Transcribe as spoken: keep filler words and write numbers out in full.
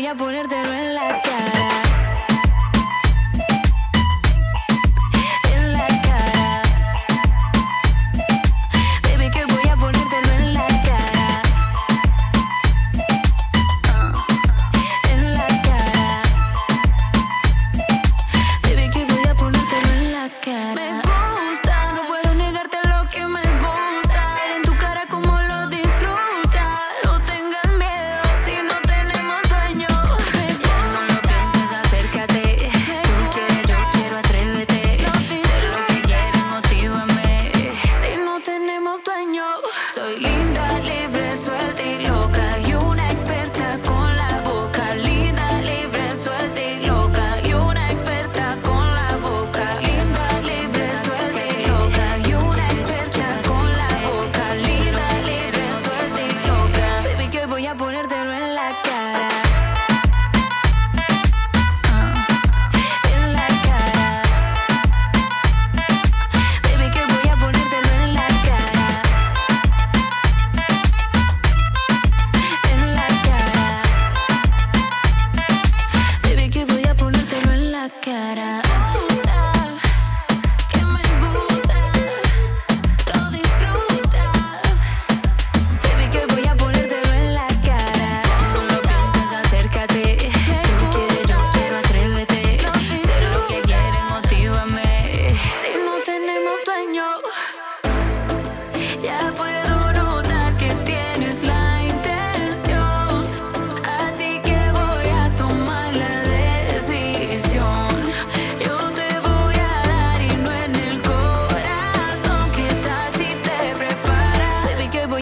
a ponértelo en la cara. En la cara. Baby, que voy a ponértelo en la cara. Uh, en la cara. Baby, que voy a ponértelo en la cara. Me gusta, no puedo negarte lo que me gusta. Ver en tu cara como lo disfrutas. No tengas miedo si no tenemos dueño. Ya no lo pienses, acércate. Tú quieres, yo quiero, atrévete. Sé lo que quieres, motívame. Si no tenemos dueño. Soy linda, libre, suelta y loca. Y una experta con la boca. Linda, libre, suelta y loca. Y una experta con la boca. Linda, libre, suelta y loca. Y una experta con la boca. Linda, libre, suelta y loca. Baby, que voy a ponértelo en la cara.